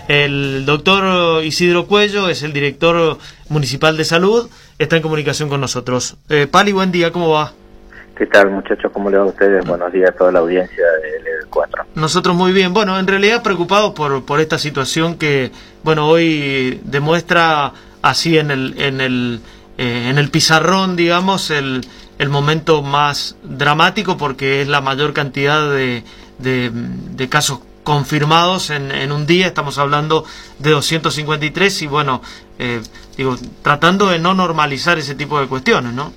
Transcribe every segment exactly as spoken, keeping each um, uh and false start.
El doctor Isidro Cuello es el director municipal de salud, está en comunicación con nosotros. Eh, Pali, buen día, ¿cómo va? ¿Qué tal, muchachos? ¿Cómo le va a ustedes? Buenos días a toda la audiencia de L B cuatro. Nosotros muy bien. Bueno, en realidad preocupados por por esta situación que, bueno, hoy demuestra así en el en el eh, en el pizarrón, digamos, el el momento más dramático, porque es la mayor cantidad de de, de casos confirmados en, en un día. Estamos hablando de doscientos cincuenta y tres y bueno, eh, digo, tratando de no normalizar ese tipo de cuestiones, ¿no?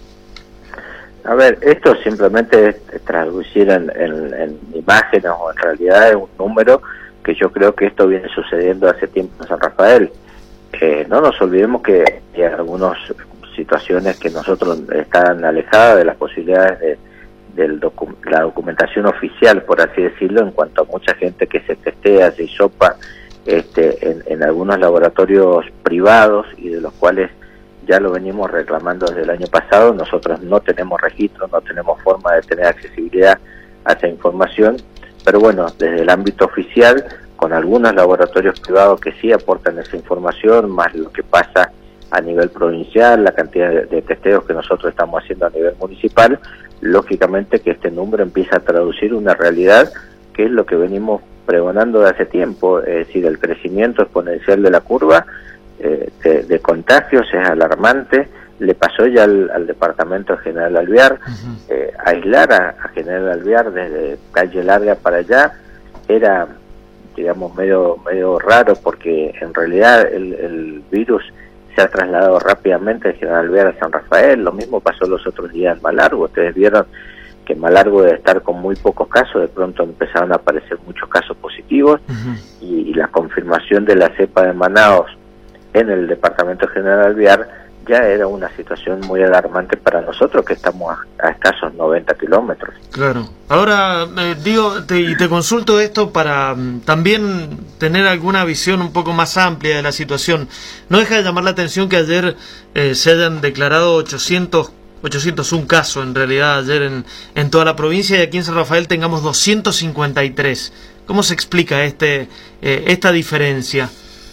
A ver, esto simplemente es traducir en, en, en imágenes o en realidad es un número que yo creo que esto viene sucediendo hace tiempo en San Rafael. Eh, no nos olvidemos que hay algunas situaciones que nosotros están alejadas de las posibilidades de, de docu la documentación oficial, por así decirlo, en cuanto a mucha gente que se testea, se hisopa este, en, en algunos laboratorios privados y de los cuales ya lo venimos reclamando desde el año pasado. Nosotros no tenemos registro, no tenemos forma de tener accesibilidad a esa información, pero bueno, desde el ámbito oficial, con algunos laboratorios privados que sí aportan esa información, más lo que pasa a nivel provincial, la cantidad de, de testeos que nosotros estamos haciendo a nivel municipal, lógicamente que este número empieza a traducir una realidad que es lo que venimos pregonando de hace tiempo, es decir, el crecimiento exponencial de la curva Eh, de, de contagios es alarmante. Le pasó ya al, al departamento de General Alvear. Uh-huh. eh, aislar a, a General Alvear desde Calle Larga para allá era, digamos, medio medio raro, porque en realidad el, el virus se ha trasladado rápidamente de General Alvear a San Rafael. Lo mismo pasó los otros días en Malargüe. Ustedes vieron que en Malargüe, de estar con muy pocos casos, de pronto empezaron a aparecer muchos casos positivos. Uh-huh. y, y la confirmación de la cepa de Manaos en el departamento General Alvear ya era una situación muy alarmante para nosotros, que estamos a, a escasos noventa kilómetros. Claro. Ahora, eh, digo, te, y te consulto esto para um, también tener alguna visión un poco más amplia de la situación. No deja de llamar la atención que ayer eh, se hayan declarado ochocientos, ochocientos uno casos, en realidad, ayer en, en toda la provincia, y aquí en San Rafael tengamos doscientos cincuenta y tres. ¿Cómo se explica este eh, esta diferencia?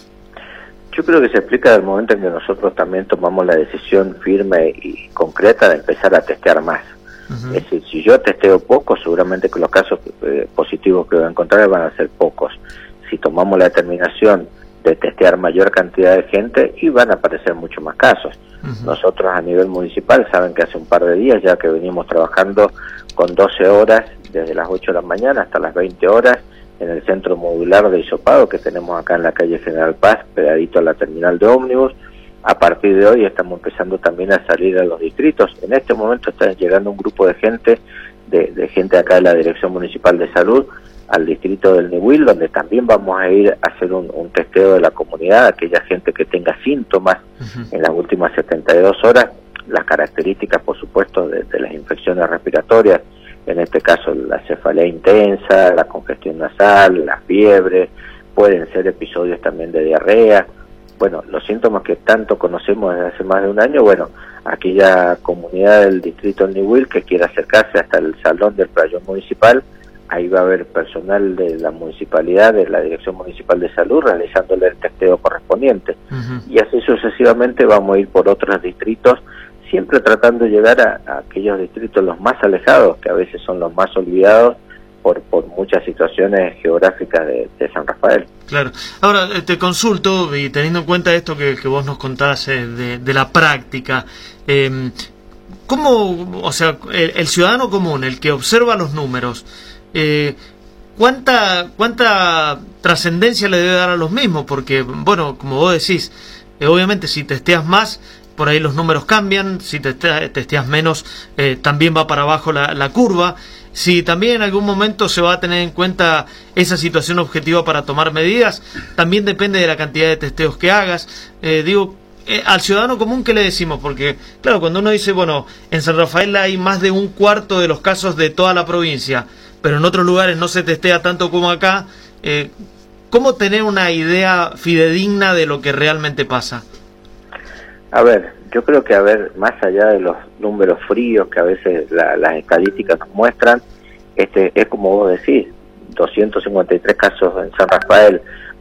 Yo creo que se explica del momento en que nosotros también tomamos la decisión firme y concreta de empezar a testear más. Uh-huh. Es decir, si yo testeo poco, seguramente que los casos eh, positivos que voy a encontrar van a ser pocos. Si tomamos la determinación de testear mayor cantidad de gente, y van a aparecer muchos más casos. Uh-huh. Nosotros a nivel municipal, saben que hace un par de días ya que venimos trabajando con doce horas, desde las ocho de la mañana hasta las veinte horas, en el centro modular de hisopado que tenemos acá en la calle General Paz, pegadito a la terminal de ómnibus. A partir de hoy estamos empezando también a salir a los distritos. En este momento está llegando un grupo de gente, de, de gente acá de la Dirección Municipal de Salud, al distrito del Niwil, donde también vamos a ir a hacer un, un testeo de la comunidad, aquella gente que tenga síntomas uh-huh. en las últimas setenta y dos horas, las características, por supuesto, de, de las infecciones respiratorias, en este caso la cefalea intensa, la congestión nasal, la fiebre, pueden ser episodios también de diarrea. Bueno, los síntomas que tanto conocemos desde hace más de un año. Bueno, aquella comunidad del distrito del Niwil que quiera acercarse hasta el salón del playón municipal, ahí va a haber personal de la municipalidad, de la Dirección Municipal de Salud, realizándole el testeo correspondiente. Uh-huh. Y así sucesivamente vamos a ir por otros distritos, siempre tratando de llegar a, a aquellos distritos los más alejados, que a veces son los más olvidados por, por muchas situaciones geográficas de, de San Rafael. Claro. Ahora, te consulto, y teniendo en cuenta esto que, que vos nos contás eh, de, de la práctica, eh, ¿cómo, o sea, el, el ciudadano común, el que observa los números, eh, ¿cuánta, cuánta trascendencia le debe dar a los mismos? Porque, bueno, como vos decís, eh, obviamente si testeas más, por ahí los números cambian. Si te testeas menos, eh, también va para abajo la, la curva. Si también en algún momento se va a tener en cuenta esa situación objetiva para tomar medidas, también depende de la cantidad de testeos que hagas. Eh, digo, eh, al ciudadano común, ¿qué le decimos? Porque, claro, cuando uno dice, bueno, en San Rafael hay más de un cuarto de los casos de toda la provincia, pero en otros lugares no se testea tanto como acá, eh, ¿cómo tener una idea fidedigna de lo que realmente pasa? A ver, yo creo que, a ver, más allá de los números fríos que a veces la, las estadísticas nos muestran, este es como vos decís, doscientos cincuenta y tres casos en San Rafael,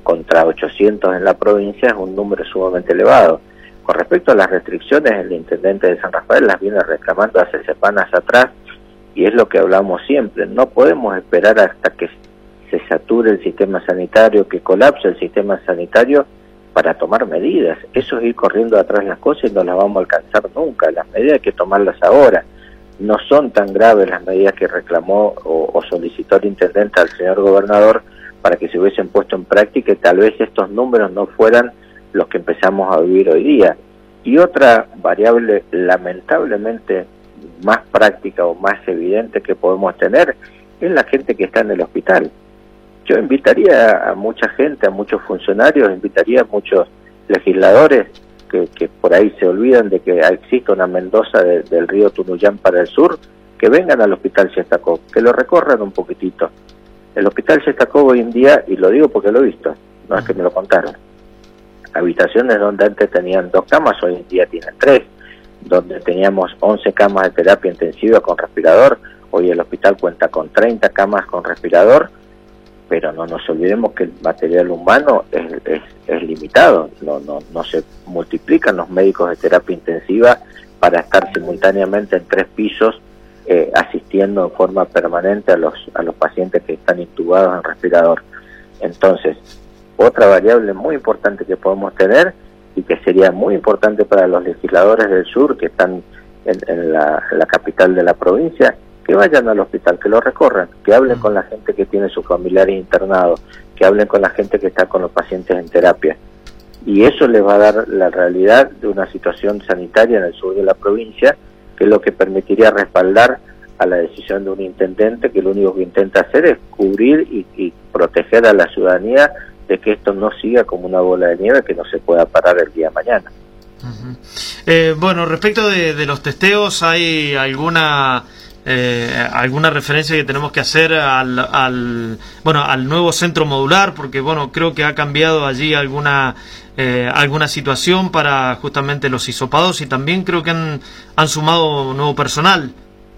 contra ochocientos en la provincia es un número sumamente elevado. Con respecto a las restricciones, el intendente de San Rafael las viene reclamando hace semanas atrás, y es lo que hablamos siempre: no podemos esperar hasta que se sature el sistema sanitario, que colapse el sistema sanitario para tomar medidas. Eso es ir corriendo atrás las cosas y no las vamos a alcanzar nunca. Las medidas hay que tomarlas ahora. No son tan graves las medidas que reclamó o, o solicitó el intendente al señor gobernador para que se hubiesen puesto en práctica, y tal vez estos números no fueran los que empezamos a vivir hoy día. Y otra variable lamentablemente más práctica o más evidente que podemos tener es la gente que está en el hospital. Yo invitaría a mucha gente, a muchos funcionarios, invitaría a muchos legisladores que, que por ahí se olvidan de que existe una Mendoza de, del río Tunuyán para el sur, que vengan al Hospital Shestakov, que lo recorran un poquitito. El Hospital Shestakov hoy en día, y lo digo porque lo he visto, no es que me lo contaron, habitaciones donde antes tenían dos camas, hoy en día tienen tres, donde teníamos once camas de terapia intensiva con respirador, hoy el hospital cuenta con treinta camas con respirador, pero no nos olvidemos que el material humano es, es, es limitado, no, no, no se multiplican los médicos de terapia intensiva para estar simultáneamente en tres pisos eh, asistiendo en forma permanente a los, a los pacientes que están intubados en respirador. Entonces, otra variable muy importante que podemos tener y que sería muy importante para los legisladores del sur que están en, en, la, en la capital de la provincia, que vayan al hospital, que lo recorran, que hablen con la gente que tiene sus familiares internados, que hablen con la gente que está con los pacientes en terapia. Y eso les va a dar la realidad de una situación sanitaria en el sur de la provincia, que es lo que permitiría respaldar a la decisión de un intendente que lo único que intenta hacer es cubrir y, y proteger a la ciudadanía de que esto no siga como una bola de nieve que no se pueda parar el día de mañana. Uh-huh. eh, bueno, respecto de, de los testeos, ¿hay alguna eh, alguna referencia que tenemos que hacer al, al bueno al nuevo centro modular? Porque bueno, creo que ha cambiado allí alguna eh, alguna situación para justamente los hisopados, y también creo que han, han sumado nuevo personal.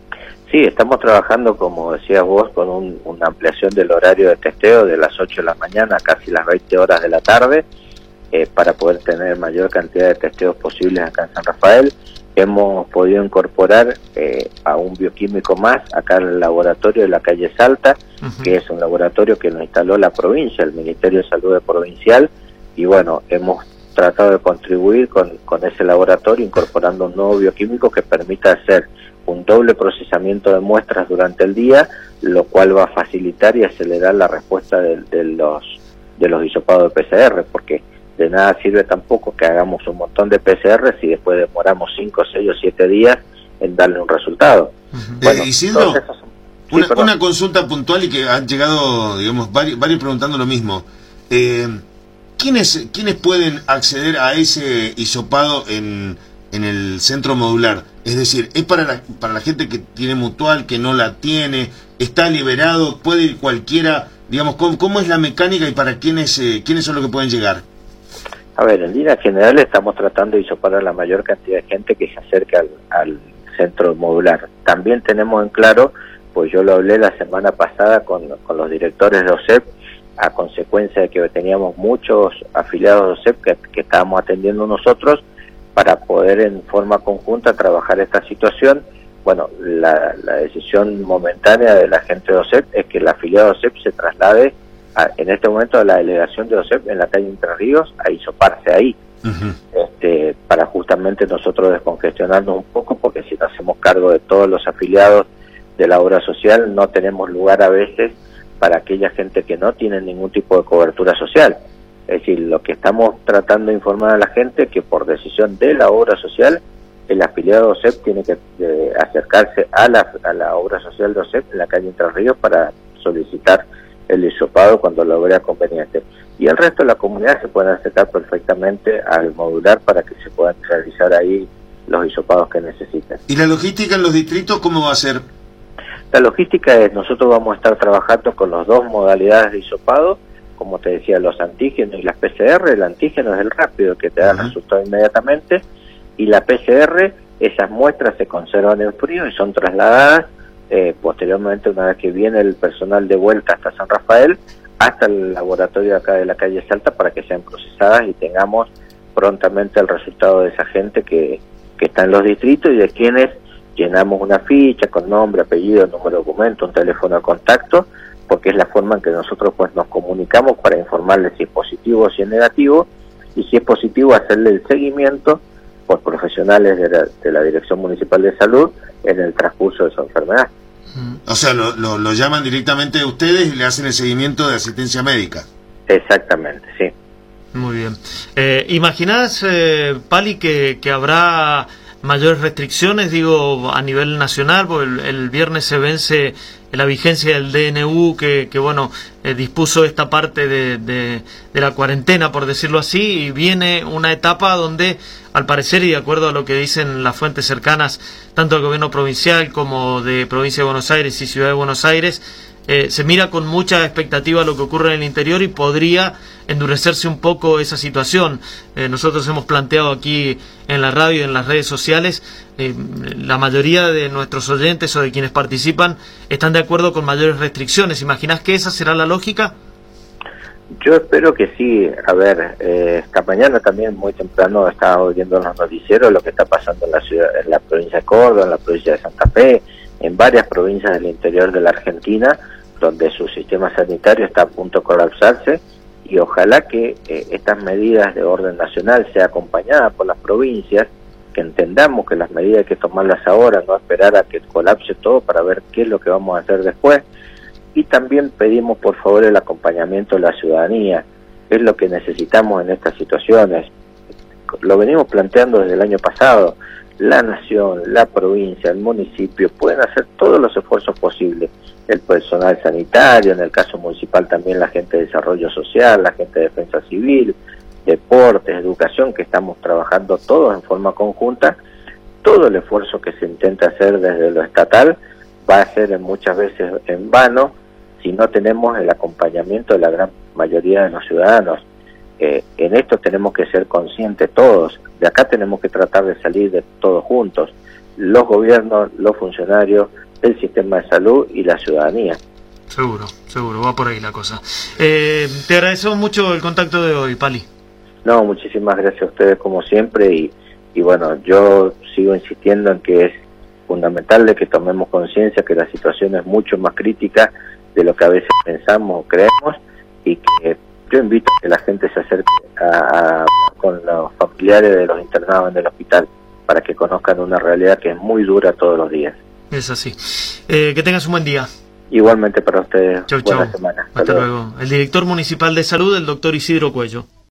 Sí, estamos trabajando, como decías vos, con un, una ampliación del horario de testeo de las ocho de la mañana a casi las veinte horas de la tarde, eh, para poder tener mayor cantidad de testeos posibles acá en San Rafael. Hemos podido incorporar eh, a un bioquímico más acá en el laboratorio de la calle Salta, uh-huh. que es un laboratorio que nos instaló la provincia, el Ministerio de Salud Provincial, y bueno, hemos tratado de contribuir con, con ese laboratorio incorporando un nuevo bioquímico que permita hacer un doble procesamiento de muestras durante el día, lo cual va a facilitar y acelerar la respuesta de, de los de los hisopados de P C R, porque de nada sirve tampoco que hagamos un montón de P C R si después demoramos cinco, seis o siete días en darle un resultado. Uh-huh. Bueno, eh, Isidro, esos... sí, una, una consulta puntual, y que han llegado, digamos, varios, varios preguntando lo mismo. Eh, ¿quiénes, ¿Quiénes pueden acceder a ese hisopado en, en el centro modular? Es decir, ¿es para la, para la gente que tiene mutual, que no la tiene? ¿Está liberado? ¿Puede ir cualquiera? Digamos, ¿cómo, cómo es la mecánica y para quiénes, eh, quiénes son los que pueden llegar? A ver, en líneas generales estamos tratando de hisopar a la mayor cantidad de gente que se acerca al, al centro modular. También tenemos en claro, pues yo lo hablé la semana pasada con, con los directores de O S E P, a consecuencia de que teníamos muchos afiliados de O S E P que, que estábamos atendiendo nosotros, para poder en forma conjunta trabajar esta situación. Bueno, la, la decisión momentánea de la gente de O S E P es que el afiliado de O S E P se traslade a, en este momento a la delegación de O S E P en la calle Entre Ríos a hisoparse ahí, uh-huh. este, para justamente nosotros descongestionarnos un poco, porque si nos hacemos cargo de todos los afiliados de la obra social, no tenemos lugar a veces para aquella gente que no tiene ningún tipo de cobertura social. Es decir, lo que estamos tratando de informar a la gente es que por decisión de la obra social, el afiliado de O S E P tiene que eh, acercarse a la, a la obra social de O S E P en la calle Entre Ríos para solicitar el hisopado cuando lo vea conveniente. Y el resto de la comunidad se pueden acercar perfectamente al modular para que se puedan realizar ahí los hisopados que necesiten. ¿Y la logística en los distritos cómo va a ser? La logística es, nosotros vamos a estar trabajando con las dos modalidades de hisopado, como te decía, los antígenos y las P C R. El antígeno es el rápido, que te da el uh-huh. resultado inmediatamente, y la P C R, esas muestras se conservan en frío y son trasladadas eh, posteriormente, una vez que viene el personal de vuelta hasta San Rafael, hasta el laboratorio acá de la calle Salta para que sean procesadas y tengamos prontamente el resultado de esa gente que, que está en los distritos y de quienes llenamos una ficha con nombre, apellido, número de documento, un teléfono de contacto, porque es la forma en que nosotros pues nos comunicamos para informarles si es positivo o si es negativo, y si es positivo hacerle el seguimiento por profesionales de la, de la Dirección Municipal de Salud en el transcurso de su enfermedad. O sea, lo, lo, lo llaman directamente a ustedes y le hacen el seguimiento de asistencia médica. Exactamente, sí. Muy bien. Eh, ¿Imaginás, eh, Pali, que, que habrá mayores restricciones, digo, a nivel nacional? Porque el, el viernes se vence la vigencia del D N U que, que bueno, eh, dispuso esta parte de, de, de la cuarentena, por decirlo así, y viene una etapa donde, al parecer, y de acuerdo a lo que dicen las fuentes cercanas, tanto del gobierno provincial como de Provincia de Buenos Aires y Ciudad de Buenos Aires, Eh, se mira con mucha expectativa lo que ocurre en el interior y podría endurecerse un poco esa situación. Eh, nosotros hemos planteado aquí en la radio y en las redes sociales, eh, la mayoría de nuestros oyentes o de quienes participan están de acuerdo con mayores restricciones. ¿Imaginás que esa será la lógica? Yo espero que sí. A ver, eh, esta mañana también muy temprano estaba oyendo en los noticieros lo que está pasando en la ciudad, en la provincia de Córdoba, en la provincia de Santa Fe, en varias provincias del interior de la Argentina, donde su sistema sanitario está a punto de colapsarse, y ojalá que eh, estas medidas de orden nacional sean acompañadas por las provincias, que entendamos que las medidas hay que tomarlas ahora, no esperar a que colapse todo para ver qué es lo que vamos a hacer después. Y también pedimos por favor el acompañamiento de la ciudadanía, que es lo que necesitamos en estas situaciones. Lo venimos planteando desde el año pasado. La nación, la provincia, el municipio pueden hacer todos los esfuerzos posibles. El personal sanitario, en el caso municipal también la gente de desarrollo social, la gente de defensa civil, deportes, educación, que estamos trabajando todos en forma conjunta. Todo el esfuerzo que se intenta hacer desde lo estatal va a ser muchas veces en vano si no tenemos el acompañamiento de la gran mayoría de los ciudadanos. Eh, en esto tenemos que ser conscientes todos. De acá tenemos que tratar de salir de todos juntos, los gobiernos, los funcionarios, el sistema de salud y la ciudadanía. Seguro, seguro, va por ahí la cosa. Eh, te agradecemos mucho el contacto de hoy, Pali. No, muchísimas gracias a ustedes como siempre, y, y bueno, yo sigo insistiendo en que es fundamental de que tomemos conciencia que la situación es mucho más crítica de lo que a veces pensamos o creemos, y que yo invito a que la gente se acerque a, a, con los familiares de los internados en el hospital para que conozcan una realidad que es muy dura todos los días. Es así. Eh, que tengas un buen día. Igualmente para ustedes. Chau, Buena chau. semana. Hasta, Hasta luego. luego. El director municipal de salud, el doctor Isidro Cuello.